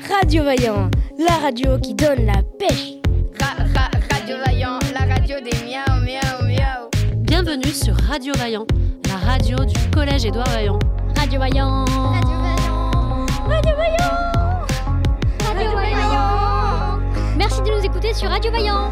Radio Vaillant, la radio qui donne la pêche. Radio Vaillant, la radio des miaou miaou miaou. Bienvenue sur Radio Vaillant, la radio du collège Édouard Vaillant. Radio Vaillant. Radio Vaillant. Radio Vaillant. Radio Vaillant. Merci de nous écouter sur Radio Vaillant.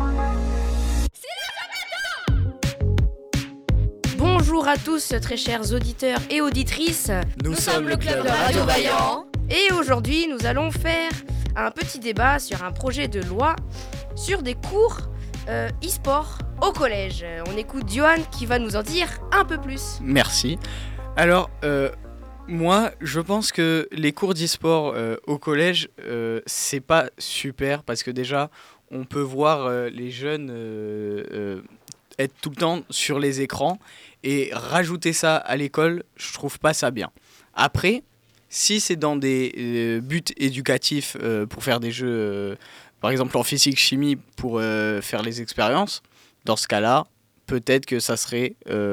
Bonjour à tous, très chers auditeurs et auditrices. Nous sommes le club de Radio Vaillant. Et aujourd'hui, nous allons faire un petit débat sur un projet de loi sur des cours e-sport au collège. On écoute Johan qui va nous en dire un peu plus. Merci. Alors, moi, je pense que les cours d'e-sport au collège, c'est pas super parce que déjà, on peut voir les jeunes être tout le temps sur les écrans et rajouter ça à l'école, je trouve pas ça bien. Après, si c'est dans des buts éducatifs pour faire des jeux, par exemple en physique-chimie pour faire les expériences, dans ce cas-là, peut-être que ça serait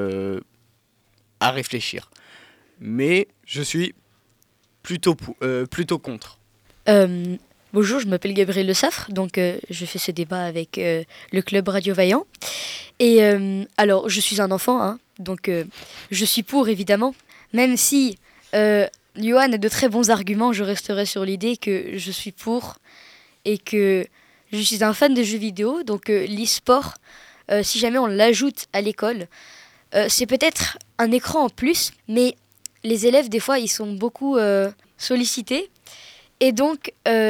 à réfléchir. Mais je suis plutôt contre. Bonjour, je m'appelle Gabriel Le Saffre, donc je fais ce débat avec le club Radio Vaillant. Et alors, je suis un enfant, donc je suis pour, évidemment. Même si Johan a de très bons arguments, je resterai sur l'idée que je suis pour et que je suis un fan de jeux vidéo. Donc l'e-sport, si jamais on l'ajoute à l'école, c'est peut-être un écran en plus, mais les élèves, des fois, ils sont beaucoup sollicités. Et donc,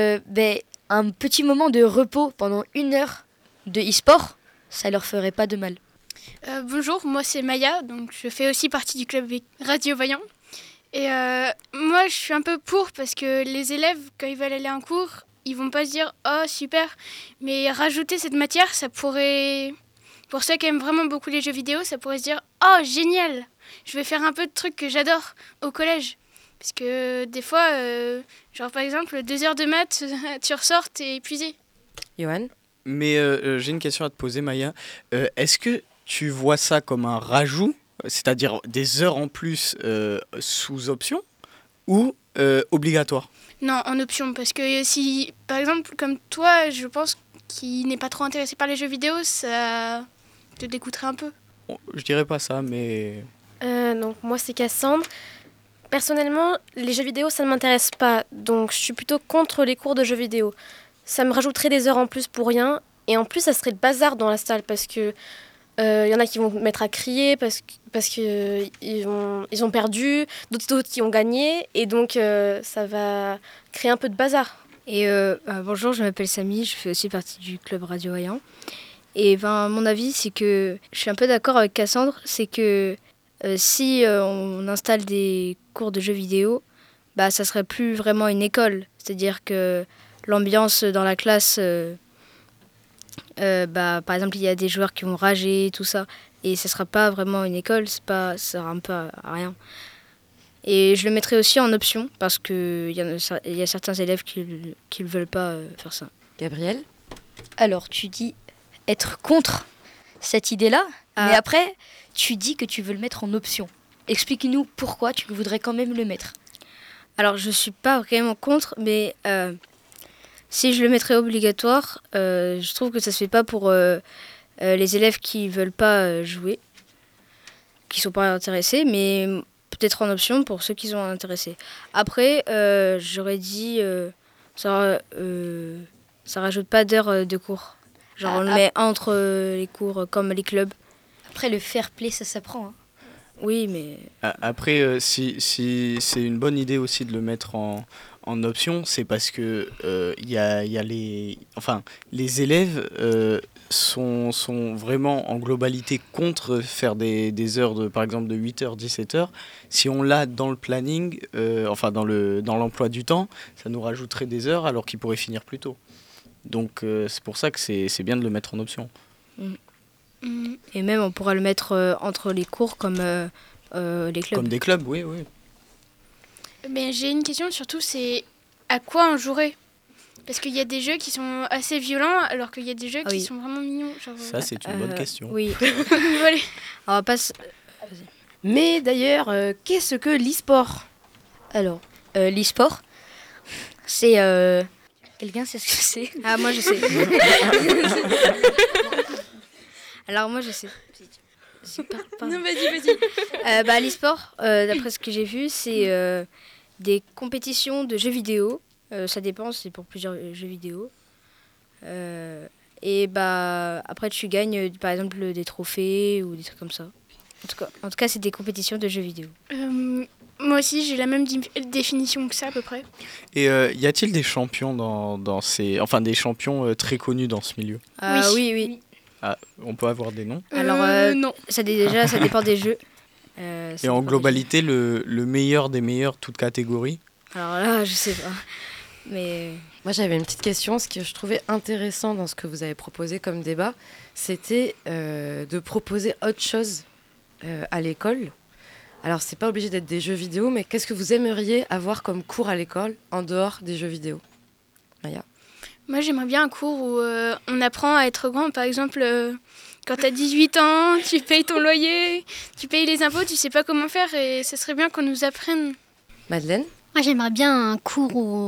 un petit moment de repos pendant 1 heure de e-sport, ça leur ferait pas de mal. Bonjour, moi c'est Maya, donc je fais aussi partie du club Radio Vaillant. Et moi je suis un peu pour parce que les élèves, quand ils veulent aller à un cours, ils vont pas se dire « Oh super !» Mais rajouter cette matière, ça pourrait... Pour ceux qui aiment vraiment beaucoup les jeux vidéo, ça pourrait se dire « Oh génial ! Je vais faire un peu de trucs que j'adore au collège !» Parce que des fois, genre par exemple, 2 heures de maths, tu ressors, t'es épuisé. Johan ? Mais j'ai une question à te poser, Maya. Est-ce que tu vois ça comme un rajout, c'est-à-dire des heures en plus sous option, ou obligatoire ? Non, en option, parce que si, par exemple, comme toi, je pense qu'il n'est pas trop intéressé par les jeux vidéo, ça te dégoûterait un peu. Bon, je dirais pas ça, mais... Donc moi c'est Cassandre. Personnellement, les jeux vidéo, ça ne m'intéresse pas, donc je suis plutôt contre les cours de jeux vidéo. Ça me rajouterait des heures en plus pour rien, et en plus, ça serait le bazar dans la salle, parce que y en a qui vont mettre à crier parce que ils ont perdu, d'autres qui ont gagné, et donc ça va créer un peu de bazar. Et bonjour, je m'appelle Samy, je fais aussi partie du club Radio Vaillant. Et mon avis, c'est que je suis un peu d'accord avec Cassandre, c'est que si on installe des cours de jeux vidéo, ça serait plus vraiment une école. C'est-à-dire que l'ambiance dans la classe, par exemple, il y a des joueurs qui vont rager, tout ça, et ce ne sera pas vraiment une école, ça sera un peu à rien. Et je le mettrai aussi en option, parce qu'il y a certains élèves qui ne veulent pas faire ça. Gabriel ? Alors, tu dis être contre cette idée-là, mais après, tu dis que tu veux le mettre en option. Explique-nous pourquoi tu voudrais quand même le mettre. Alors, je ne suis pas vraiment contre, mais si je le mettrais obligatoire, je trouve que ça ne se fait pas pour les élèves qui ne veulent pas jouer, qui ne sont pas intéressés, mais peut-être en option pour ceux qui sont intéressés. Après, j'aurais dit, ça rajoute pas d'heures de cours. Genre, on le met entre les cours, comme les clubs. Après, le fair play, ça s'apprend. Oui, mais... Après, si c'est une bonne idée aussi de le mettre en option, c'est parce que y a les élèves sont vraiment en globalité contre faire des heures, par exemple de 8h, 17h. Si on l'a dans le planning, dans l'emploi du temps, ça nous rajouterait des heures alors qu'ils pourraient finir plus tôt. Donc c'est pour ça que c'est bien de le mettre en option. Et même on pourra le mettre entre les cours comme les clubs. Comme des clubs, oui. Mais j'ai une question surtout, c'est à quoi on jouerait ? Parce qu'il y a des jeux qui sont assez violents, alors qu'il y a des jeux qui sont vraiment mignons. Genre, ça, c'est une bonne question. Oui. Allez. On va pas... Mais d'ailleurs, qu'est-ce que l'e-sport ? Alors, l'e-sport, c'est Quelqu'un sait ce que c'est? Ah, moi je sais. Alors moi je sais. Non, vas-y. L'e-sport, d'après ce que j'ai vu, c'est des compétitions de jeux vidéo. Ça dépend, c'est pour plusieurs jeux vidéo. Après tu gagnes par exemple des trophées ou des trucs comme ça. En tout cas, c'est des compétitions de jeux vidéo. Moi aussi, j'ai la même définition que ça à peu près. Et y a-t-il des champions dans ces... Enfin, des champions très connus dans ce milieu? Oui. Ah, on peut avoir des noms? Alors, non. Ça dépend des jeux. Et en globalité, le meilleur des meilleurs, toute catégorie? Alors là, je sais pas. Mais Moi, j'avais une petite question. Ce que je trouvais intéressant dans ce que vous avez proposé comme débat, c'était de proposer autre chose à l'école. Alors, c'est pas obligé d'être des jeux vidéo, mais qu'est-ce que vous aimeriez avoir comme cours à l'école en dehors des jeux vidéo? Maya? Moi, j'aimerais bien un cours où on apprend à être grand. Par exemple, quand tu as 18 ans, tu payes ton loyer, tu payes les impôts, tu sais pas comment faire et ça serait bien qu'on nous apprenne. Madeleine? Moi, j'aimerais bien un cours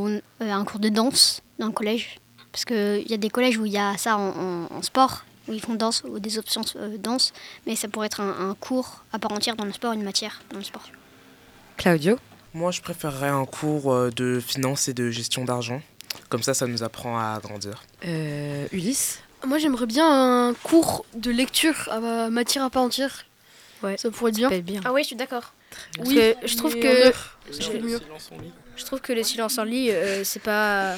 de danse dans le collège. Parce qu'il y a des collèges où il y a ça en sport, où ils font danse, ou des options danse. Mais ça pourrait être un cours à part entière dans le sport, une matière dans le sport. Claudio? Moi, je préférerais un cours de finance et de gestion d'argent. Comme ça nous apprend à grandir. Ulysse? Moi, j'aimerais bien un cours de lecture à matière à part entière. Ouais, ça pourrait être bien. ça peut être bien. Ah oui, je suis d'accord. Parce que je trouve que mieux. Je trouve que le silence en lit, c'est pas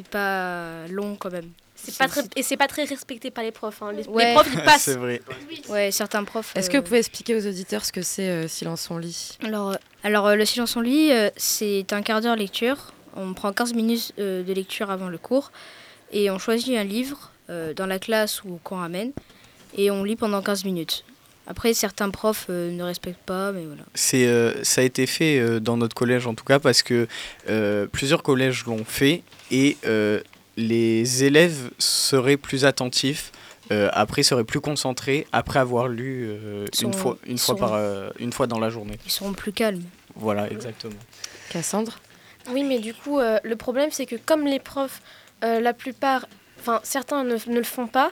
long quand même. C'est pas très respecté par les profs. Hein. Les Ouais. profs, ils passent. C'est vrai. Ouais, certains profs. Est-ce que vous pouvez expliquer aux auditeurs ce que c'est silence en lit? Alors le silence en lit, c'est un quart d'heure lecture. On prend 15 minutes de lecture avant le cours et on choisit un livre dans la classe ou qu'on ramène et on lit pendant 15 minutes. Après, certains profs ne respectent pas, mais voilà. Ça a été fait dans notre collège en tout cas parce que plusieurs collèges l'ont fait et les élèves seraient plus attentifs, après seraient plus concentrés après avoir lu une fois dans la journée. Ils seront plus calmes. Voilà, exactement. Cassandre? Oui, mais du coup, le problème, c'est que comme les profs, la plupart, enfin certains ne le font pas,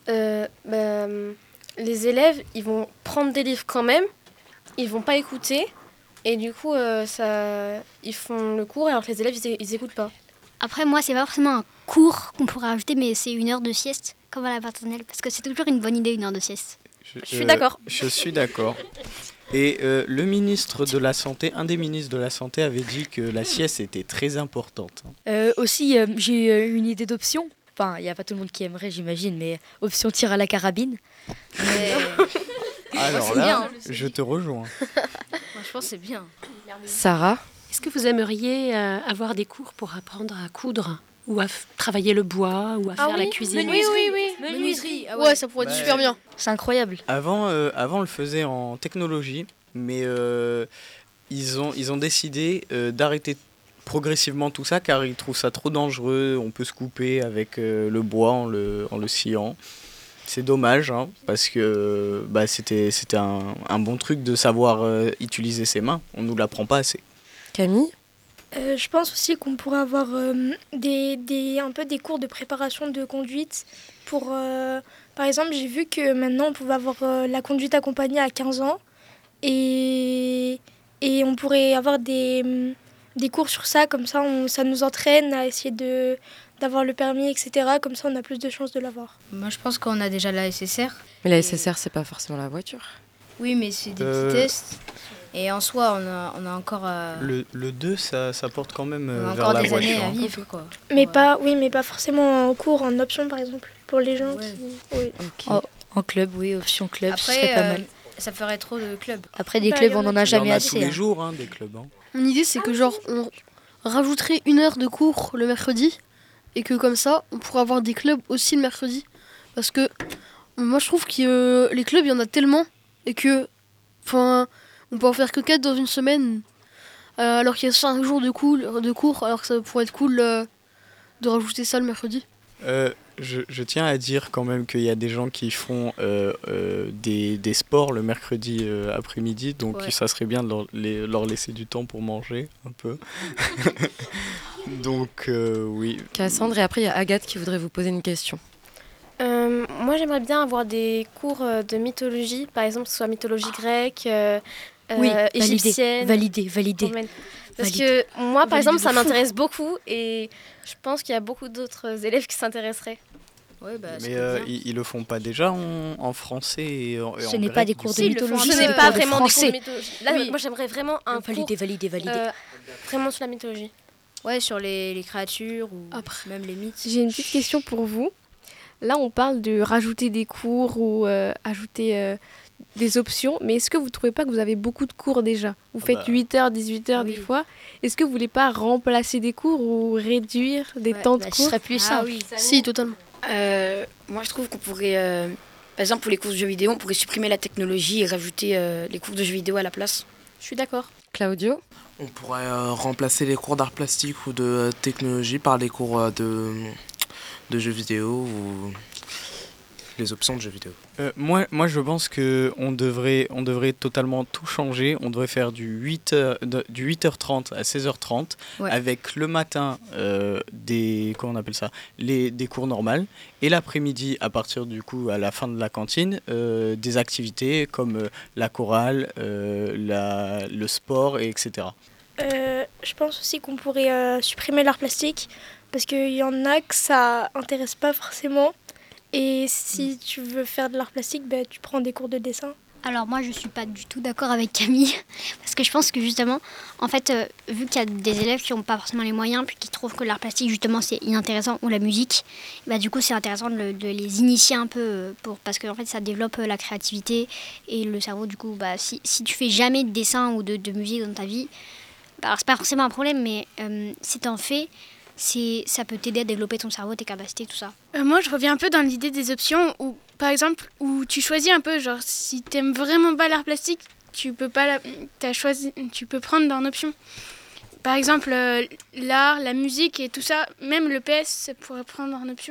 les élèves, ils vont prendre des livres quand même, ils vont pas écouter, et du coup, ils font le cours, alors que les élèves, ils écoutent pas. Après, moi, c'est pas forcément un cours qu'on pourrait ajouter, mais c'est une heure de sieste, comme à la maternelle. Parce que c'est toujours une bonne idée, une heure de sieste. Je suis d'accord. Je suis d'accord. Et le ministre de la Santé, un des ministres de la Santé avait dit que la sieste était très importante. Aussi, j'ai une idée d'option. Enfin, il n'y a pas tout le monde qui aimerait, j'imagine, mais option tir à la carabine. Mais... Alors c'est là, bien. je te rejoins. Moi, je pense que c'est bien. Sarah? Est-ce que vous aimeriez avoir des cours pour apprendre à coudre ou à travailler le bois ou à faire la cuisine? Oui. Menuiserie. Ah Ouais, ça pourrait être super bien. C'est incroyable. Avant, on le faisait en technologie, mais ils ont décidé d'arrêter progressivement tout ça car ils trouvent ça trop dangereux. On peut se couper avec le bois en le sciant. C'est dommage hein, parce que c'était un bon truc de savoir utiliser ses mains. On nous l'apprend pas assez. Camille? Je pense aussi qu'on pourrait avoir un peu des cours de préparation de conduite. Par exemple, j'ai vu que maintenant on pouvait avoir la conduite accompagnée à 15 ans et on pourrait avoir des cours sur ça, comme ça ça nous entraîne à essayer d'avoir le permis, etc. Comme ça on a plus de chances de l'avoir. Moi je pense qu'on a déjà la SSR. Mais la SSR, c'est pas forcément la voiture. Oui, mais c'est des petits tests. Et en soi, on a encore... Le 2, ça porte quand même on a vers encore la des voiture. années à vivre, quoi. Mais pas forcément en cours, en option par exemple, pour les gens qui... Oui. Okay. En club, oui, option club, ce Après, serait pas mal. ça ferait trop de clubs. Après, des clubs, on en a jamais Il y en a assez. tous les hein. jours, hein, des clubs. Hein. Mon idée, c'est que genre, on rajouterait une heure de cours le mercredi et que comme ça, on pourrait avoir des clubs aussi le mercredi. Parce que moi, je trouve que les clubs, il y en a tellement et que, enfin, on peut en faire que 4 dans une semaine, alors qu'il y a 5 jours de cours, alors que ça pourrait être cool de rajouter ça le mercredi. Je tiens à dire quand même qu'il y a des gens qui font des sports le mercredi après-midi, donc ça serait bien de leur laisser du temps pour manger un peu. Donc oui. Cassandre, et après il y a Agathe qui voudrait vous poser une question. Moi, j'aimerais bien avoir des cours de mythologie, par exemple, que ce soit mythologie grecque, égyptienne. Validé. Parce que moi, par exemple, ça m'intéresse beaucoup et je pense qu'il y a beaucoup d'autres élèves qui s'intéresseraient. Mais ils le font pas déjà en français et en Ce n'est grec, pas des cours de mythologie, Ce c'est n'est pas des cours de vraiment des cours français. de mythologie. Là, moi, j'aimerais vraiment un cours Validé. vraiment sur la mythologie. Ouais, sur les créatures ou même les mythes. J'ai une petite question pour vous. Là, on parle de rajouter des cours ou ajouter des options, mais est-ce que vous ne trouvez pas que vous avez beaucoup de cours déjà ? Vous faites 8h, 18h des fois. Est-ce que vous ne voulez pas remplacer des cours ou réduire des temps de cours ? Ce serait plus simple. Si, totalement. Moi, je trouve qu'on pourrait, par exemple, pour les cours de jeux vidéo, on pourrait supprimer la technologie et rajouter les cours de jeux vidéo à la place. Je suis d'accord. Claudio ? On pourrait remplacer les cours d'art plastique ou de technologie par les cours de jeux vidéo ou les options de jeux vidéo. Moi, je pense qu'on devrait totalement tout changer. On devrait faire du 8h30 à 16h30 avec le matin des cours normaux et l'après-midi, à partir du coup, à la fin de la cantine, des activités comme la chorale, le sport, et etc. Je pense aussi qu'on pourrait supprimer l'art plastique parce qu'il y en a que ça intéresse pas forcément. Et si tu veux faire de l'art plastique, tu prends des cours de dessin. Alors moi, je suis pas du tout d'accord avec Camille, parce que je pense que justement, en fait, vu qu'il y a des élèves qui n'ont pas forcément les moyens, puis qui trouvent que l'art plastique, justement, c'est inintéressant, ou la musique, du coup, c'est intéressant de les initier un peu, parce que en fait, ça développe la créativité et le cerveau. Du coup, si tu fais jamais de dessin ou de musique dans ta vie, alors c'est pas forcément un problème, mais si t'en fais, ça peut t'aider à développer ton cerveau, tes capacités, tout ça. Moi, je reviens un peu dans l'idée des options où, par exemple, où tu choisis un peu, genre si t'aimes vraiment pas l'art plastique, tu peux pas tu peux prendre en option. Par exemple, l'art, la musique et tout ça, même le PS, ça pourrait prendre en option.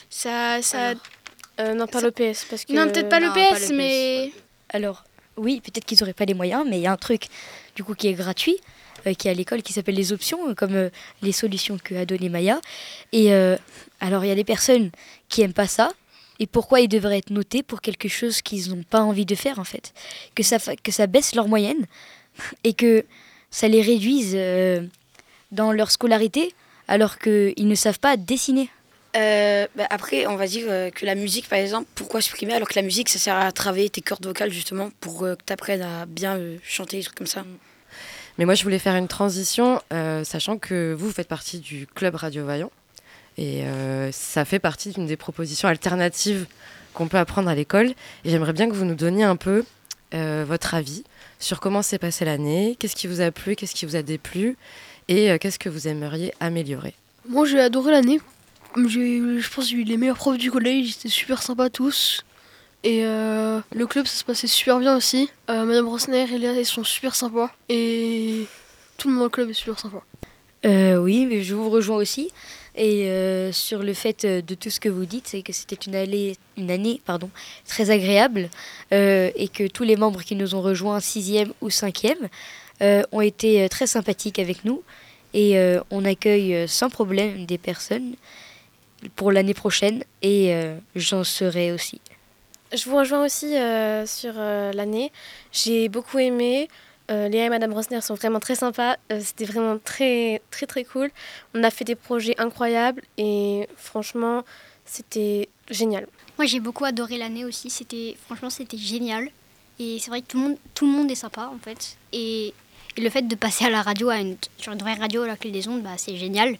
Non, pas le PS, parce que... Non, peut-être pas le PS, mais... Alors, oui, peut-être qu'ils n'auraient pas les moyens, mais il y a un truc du coup qui est gratuit, qui est à l'école, qui s'appelle les options, comme les solutions qu'a donné Maya. Et alors, il y a des personnes qui n'aiment pas ça. Et pourquoi ils devraient être notés pour quelque chose qu'ils n'ont pas envie de faire, en fait. Que ça baisse leur moyenne et que ça les réduise dans leur scolarité, alors qu'ils ne savent pas dessiner. Après, on va dire que la musique, par exemple, pourquoi supprimer alors que la musique, ça sert à travailler tes cordes vocales, justement, pour que tu apprennes à bien chanter, des trucs comme ça. Mais moi, je voulais faire une transition, sachant que vous faites partie du Club Radio Vaillant. Et ça fait partie d'une des propositions alternatives qu'on peut apprendre à l'école. Et j'aimerais bien que vous nous donniez un peu votre avis sur comment s'est passée l'année, qu'est-ce qui vous a plu, qu'est-ce qui vous a déplu, et qu'est-ce que vous aimeriez améliorer. Moi, j'ai adoré l'année. Je pense que j'ai eu les meilleurs profs du collège, ils étaient super sympas tous. Et le club, ça se passait super bien aussi. Madame Rosner et Léa, ils sont super sympas. Et tout le monde dans le club est super sympa. Oui, mais je vous rejoins aussi. Et sur le fait de tout ce que vous dites, c'est que c'était une année très agréable et que tous les membres qui nous ont rejoints 6e ou 5e ont été très sympathiques avec nous. Et on accueille sans problème des personnes pour l'année prochaine et j'en serai aussi. Je vous rejoins aussi sur l'année. J'ai beaucoup aimé. Léa et Madame Rosner sont vraiment très sympas. C'était vraiment très, très, très cool. On a fait des projets incroyables et franchement, c'était génial. Moi, j'ai beaucoup adoré l'année aussi. Franchement, c'était génial. Et c'est vrai que tout le monde est sympa, en fait. Et le fait de passer à la radio, sur une vraie radio à la clé des ondes, c'est génial.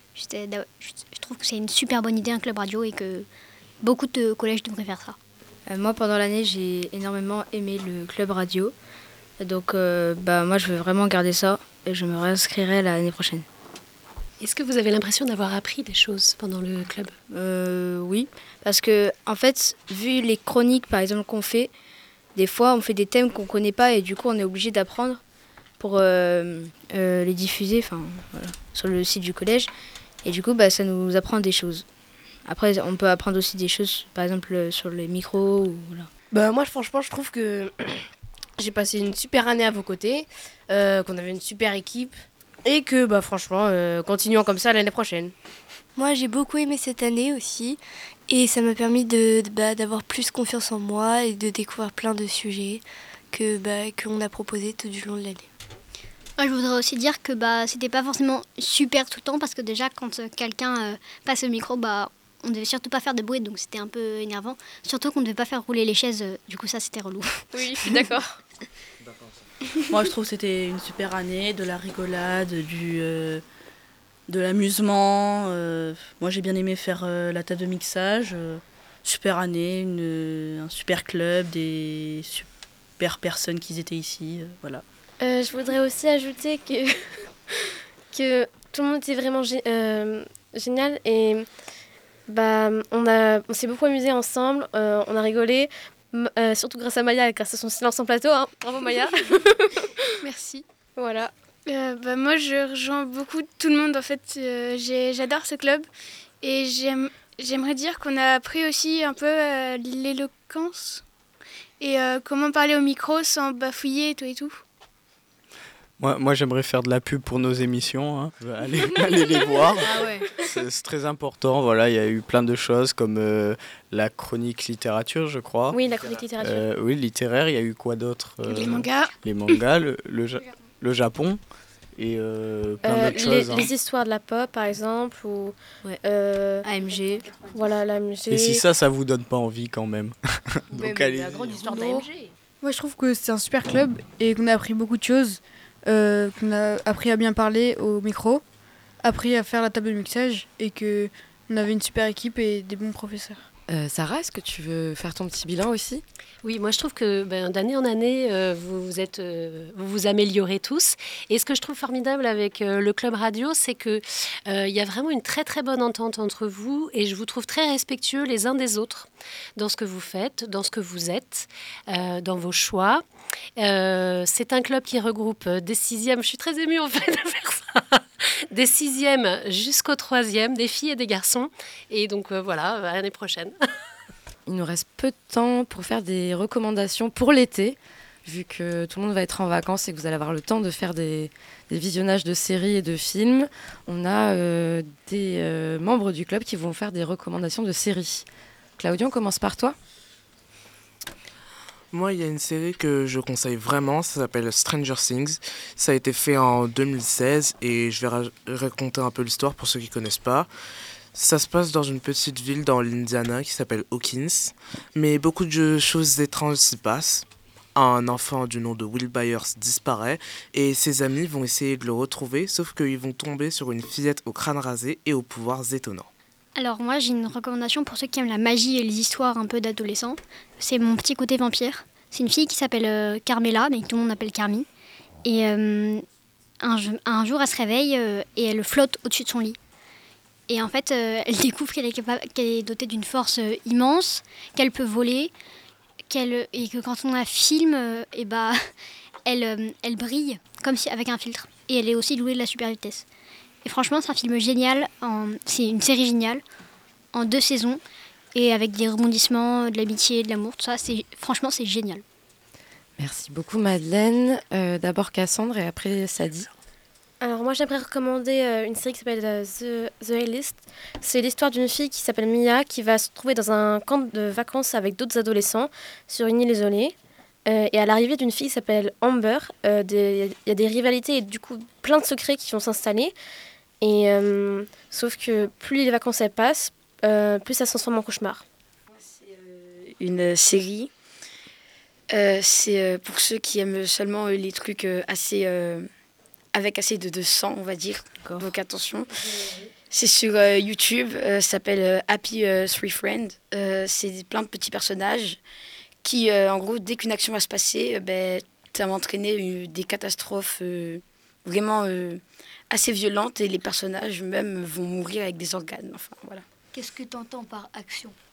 Je trouve que c'est une super bonne idée, un club radio, et que beaucoup de collèges devraient faire ça. Moi, pendant l'année, j'ai énormément aimé le club radio. Donc, moi, je veux vraiment garder ça et je me réinscrirai l'année prochaine. Est-ce que vous avez l'impression d'avoir appris des choses pendant le club ? Oui, parce que, en fait, vu les chroniques, par exemple, qu'on fait, des fois, on fait des thèmes qu'on ne connaît pas et du coup, on est obligé d'apprendre pour les diffuser sur le site du collège. Et du coup, ça nous apprend des choses. Après, on peut apprendre aussi des choses, par exemple sur les micros. Ou, voilà. Bah, moi, franchement, je trouve que j'ai passé une super année à vos côtés, qu'on avait une super équipe et que, bah, franchement, continuons comme ça l'année prochaine. Moi, j'ai beaucoup aimé cette année aussi et ça m'a permis d'avoir plus confiance en moi et de découvrir plein de sujets qu'on a proposés tout du long de l'année. Moi, je voudrais aussi dire que c'était pas forcément super tout le temps parce que déjà, quand quelqu'un passe au micro, on devait surtout pas faire de bruit, donc c'était un peu énervant. Surtout qu'on ne devait pas faire rouler les chaises, du coup ça c'était relou. Oui, je suis d'accord. Moi je trouve que c'était une super année, de la rigolade, de l'amusement. Moi j'ai bien aimé faire la table de mixage. Super année, un super club, des super personnes qui étaient ici. Voilà. Je voudrais aussi ajouter que tout le monde était vraiment génial et on s'est beaucoup amusé ensemble, on a rigolé, surtout grâce à Maya, grâce à son silence en plateau. Hein. Bravo Maya. Merci. Voilà. Moi, je rejoins beaucoup tout le monde. En fait, j'adore ce club et j'aimerais dire qu'on a appris aussi un peu l'éloquence et comment parler au micro sans bafouiller et tout et tout. Moi, j'aimerais faire de la pub pour nos émissions. Hein. Allez les voir. Ah ouais. C'est très important. Voilà, il y a eu plein de choses comme la chronique littérature, je crois. Oui, la chronique littérature. Oui, littéraire. Il y a eu quoi d'autre Les mangas. Les mangas, le Japon et plein d'autres choses. Les histoires de la pop, par exemple, ou AMG. Voilà, l'AMG. Et si ça vous donne pas envie quand même. Donc allez. La grande histoire d'AMG. Moi, je trouve que c'est un super club et qu'on a appris beaucoup de choses. Qu'on a appris à bien parler au micro, appris à faire la table de mixage et qu'on avait une super équipe et des bons professeurs. Sarah, est-ce que tu veux faire ton petit bilan aussi ? Oui, moi je trouve que d'année en année, vous vous améliorez tous. Et ce que je trouve formidable avec le Club Radio, c'est qu'il y a vraiment une très très bonne entente entre vous et je vous trouve très respectueux les uns des autres dans ce que vous faites, dans ce que vous êtes, dans vos choix. C'est un club qui regroupe des 6e, je suis très émue en fait de faire ça, des 6e jusqu'aux 3e, des filles et des garçons. Et donc voilà, à l'année prochaine. Il nous reste peu de temps pour faire des recommandations pour l'été, vu que tout le monde va être en vacances et que vous allez avoir le temps de faire des visionnages de séries et de films. On a des membres du club qui vont faire des recommandations de séries. Claudia, on commence par toi. Moi, il y a une série que je conseille vraiment, ça s'appelle Stranger Things. Ça a été fait en 2016 et je vais raconter un peu l'histoire pour ceux qui ne connaissent pas. Ça se passe dans une petite ville dans l'Indiana qui s'appelle Hawkins, mais beaucoup de choses étranges s'y passent. Un enfant du nom de Will Byers disparaît et ses amis vont essayer de le retrouver, sauf qu'ils vont tomber sur une fillette au crâne rasé et aux pouvoirs étonnants. Alors moi j'ai une recommandation pour ceux qui aiment la magie et les histoires un peu d'adolescents. C'est Mon petit côté vampire. C'est une fille qui s'appelle Carmela, mais que tout le monde appelle Carmi. Et un jour elle se réveille et elle flotte au-dessus de son lit. Et en fait elle découvre qu'elle est dotée d'une force immense, qu'elle peut voler, et que quand on la filme, elle brille comme si avec un filtre. Et elle est aussi douée de la super vitesse. Et franchement, c'est un film génial, c'est une série géniale, en 2 saisons, et avec des rebondissements, de l'amitié, de l'amour, tout ça, franchement, c'est génial. Merci beaucoup Madeleine. D'abord Cassandre et après Sadie. Alors moi, j'aimerais recommander une série qui s'appelle The A-List. C'est l'histoire d'une fille qui s'appelle Mia, qui va se trouver dans un camp de vacances avec d'autres adolescents sur une île isolée. Et à l'arrivée d'une fille qui s'appelle Amber, il y a des rivalités et du coup plein de secrets qui vont s'installer. Et sauf que plus les vacances elles passent, plus ça se transforme en cauchemar. C'est une série. C'est pour ceux qui aiment seulement les trucs avec assez de sang, on va dire. Donc attention. C'est sur YouTube. Ça s'appelle Happy Three Friends. C'est plein de petits personnages qui, en gros, dès qu'une action va se passer, ça va entraîner des catastrophes vraiment assez violentes et les personnages eux-mêmes vont mourir avec des organes. Enfin, voilà. Qu'est-ce que tu entends par action ?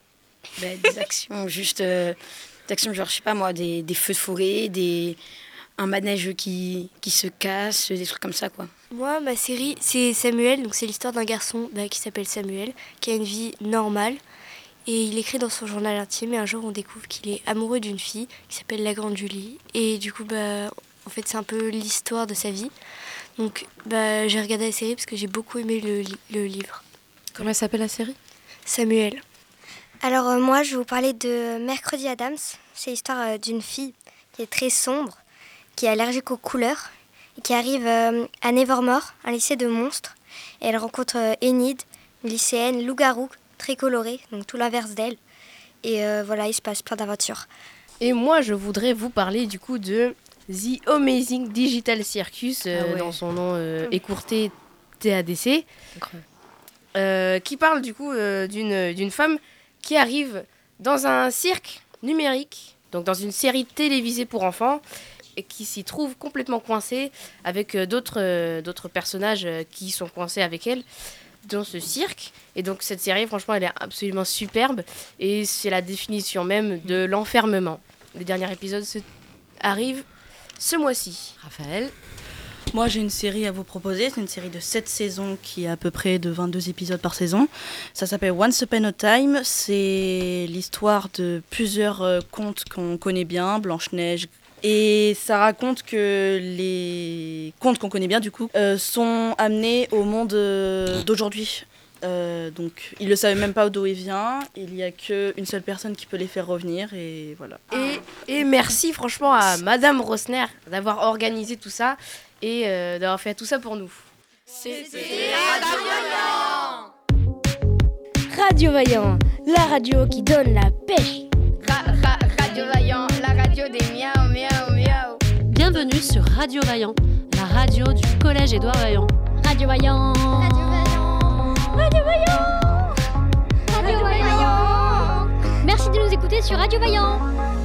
Des actions, juste des actions genre, je sais pas moi, des feux de forêt, un manège qui se casse, des trucs comme ça, quoi. Moi, ma série, c'est Samuel. Donc c'est l'histoire d'un garçon qui s'appelle Samuel, qui a une vie normale. Et il écrit dans son journal intime. Et un jour, on découvre qu'il est amoureux d'une fille qui s'appelle la grande Julie. Et du coup, en fait, c'est un peu l'histoire de sa vie. Donc j'ai regardé la série parce que j'ai beaucoup aimé le livre. Comment s'appelle la série ? Samuel. Alors moi, je vais vous parler de Mercredi Adams. C'est l'histoire d'une fille qui est très sombre, qui est allergique aux couleurs, et qui arrive à Nevermore, un lycée de monstres. Et elle rencontre Enid, une lycéenne loup-garou, très colorée, donc tout l'inverse d'elle. Et voilà, il se passe plein d'aventures. Et moi, je voudrais vous parler du coup de The Amazing Digital Circus, dans son nom écourté TADC, qui parle du coup d'une femme qui arrive dans un cirque numérique, donc dans une série télévisée pour enfants, et qui s'y trouve complètement coincée avec d'autres personnages qui sont coincés avec elle dans ce cirque. Et donc cette série, franchement, elle est absolument superbe, et c'est la définition même de l'enfermement. Le dernier épisode arrive ce mois-ci. Raphaël ? Moi, j'ai une série à vous proposer. C'est une série de 7 saisons qui a à peu près de 22 épisodes par saison. Ça s'appelle Once Upon a Time. C'est l'histoire de plusieurs contes qu'on connaît bien, Blanche-Neige. Et ça raconte que les contes qu'on connaît bien, du coup, sont amenés au monde d'aujourd'hui. Donc, ils ne le savaient même pas d'où il vient. Il n'y a qu'une seule personne qui peut les faire revenir. Et voilà. Et merci franchement à Madame Rosner d'avoir organisé tout ça et d'avoir fait tout ça pour nous. C'était Radio Vaillant. Radio Vaillant, la radio qui donne la pêche. Radio Vaillant, la radio des miaou miaou miaou. Bienvenue sur Radio Vaillant, la radio du collège Édouard Vaillant. Radio Vaillant. Radio Vaillant. Radio Vaillant. Radio Vaillant. Merci de nous écouter sur Radio Vaillant.